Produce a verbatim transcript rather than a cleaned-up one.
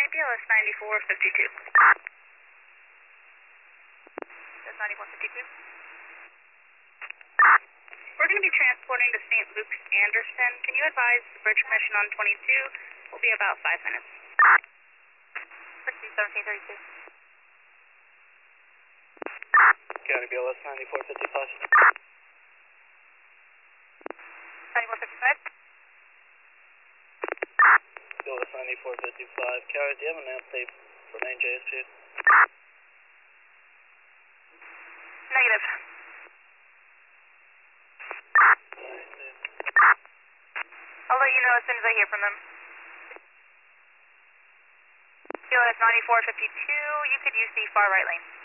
B L S ninety-four fifty-two. That's ninety-four fifty-two. We're going to be transporting to Saint Luke's Anderson. Can you advise the bridge commission on twenty-two will be about five minutes? Proceed seventeen thirty-two. County B L S ninety-four fifty-five. ninety-four fifty-five. B L S ninety-four fifty-five. County, do you have an update for main J S P? Negative. I'll let you know as soon as I hear from them. B L S ninety-four fifty-two, you could use the far right lane.